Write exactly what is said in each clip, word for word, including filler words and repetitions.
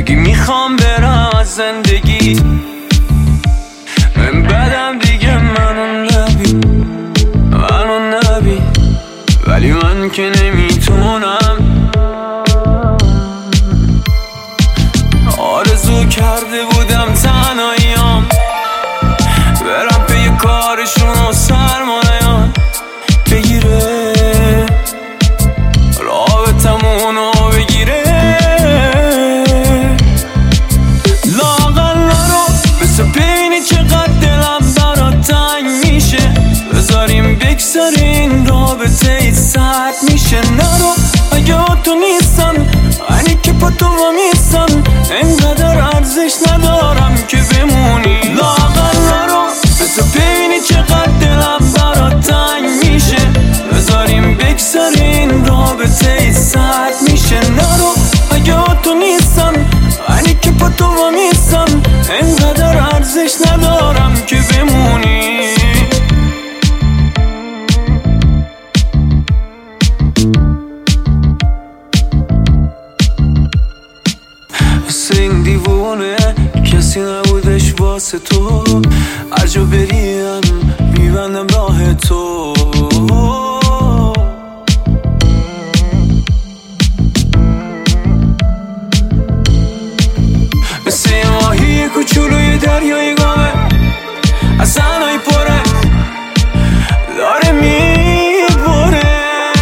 بگی میخوام برم از زندگی، من بدم دیگه منو نبی، منو نبی، ولی من که نمیتونم. آرزو کرده بودم تنهاییام برم پی کارشون و سرمایه‌ام بگیره، رابطمونو بگیره. لااقل نرو بسه ببینی چقدر دلم برات تنگ میشه، بذاریم بگذارین رابطه ای سرد میشه. نرو اگه با تو نیستن اینی که با تو میستن، انقدر ارزش ندارم که بمونی. لااقل نرو بسه ببینی چقدر دلم برات تنگ میشه، بذاریم بگذارین رابطه ای سرد میشه. نرو اگه با تو نیستن اینی که با تو میستن، انقدر ارزش ندارم که بمونی. مثل این دیوونه کسی نبودش واسه تو، هر جا بریم میبندم راه تو. مثل یه ماهی کوچولوی دریای گامه، از انای پره داره میبره.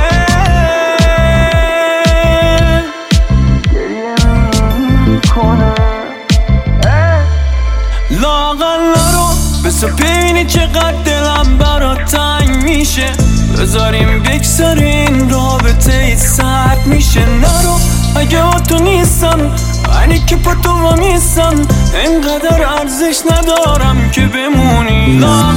لااقل نرو بسه ببینی چقدر دلم برات تنگ میشه، بذاریم بگذارین رابطه ای سرد میشه. نرو اگه با تو نیستن اینی که با تو میستن، انقدر ارزش ندارم که بمونی.